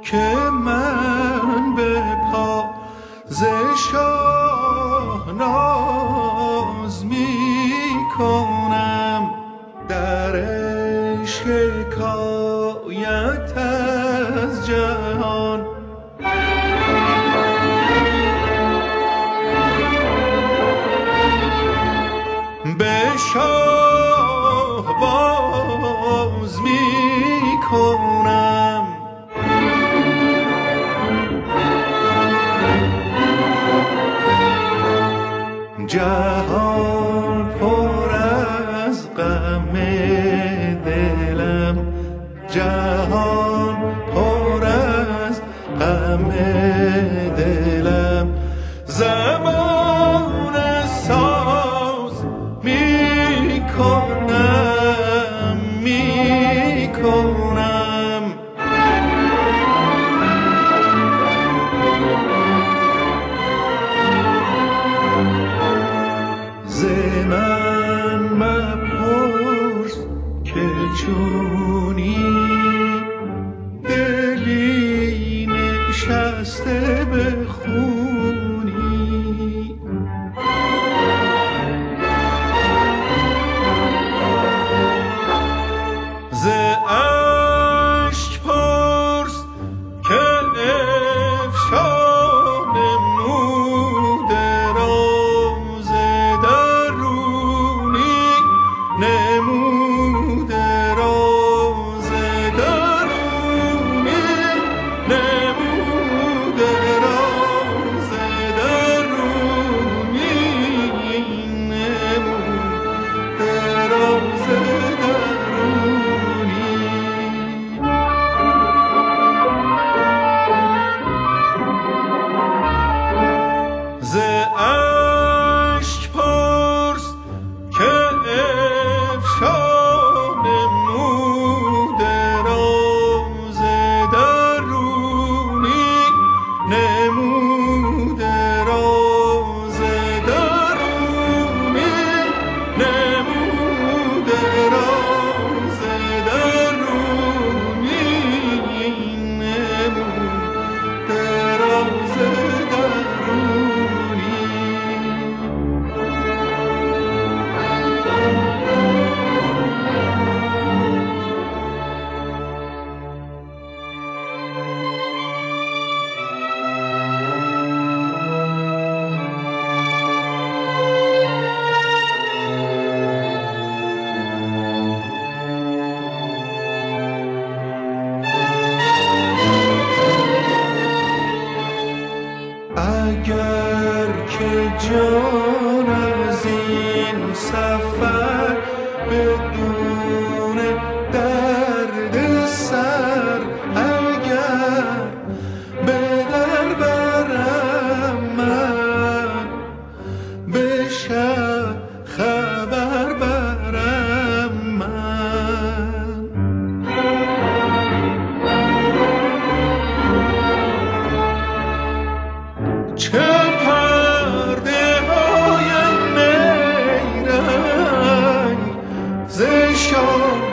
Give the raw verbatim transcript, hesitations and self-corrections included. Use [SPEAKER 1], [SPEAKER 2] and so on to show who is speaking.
[SPEAKER 1] که من به پا ز شاه ناز می کنم، در شکایت از جهان به شاه باز می کنم. جهان پر از غم دلم، جهان پر از غم دلم، زبان ساز می کنم می کنم. ز من مپرس که چونی دلی نشسته به خونی، ز اشک پرس که افشان نموده راز درونی، نموده راز درونی، نموده راز درونی، نموده راز درونی. ز اشک پرس که افشان نموده راز درونی، نموده راز درونی، نموده راز درونی، نموده راز درونی. اگر که جان از این سفر بدون درد سر، اگر به در برم من، به شب خبر برم من. چه پرده های نیرنگ ز شام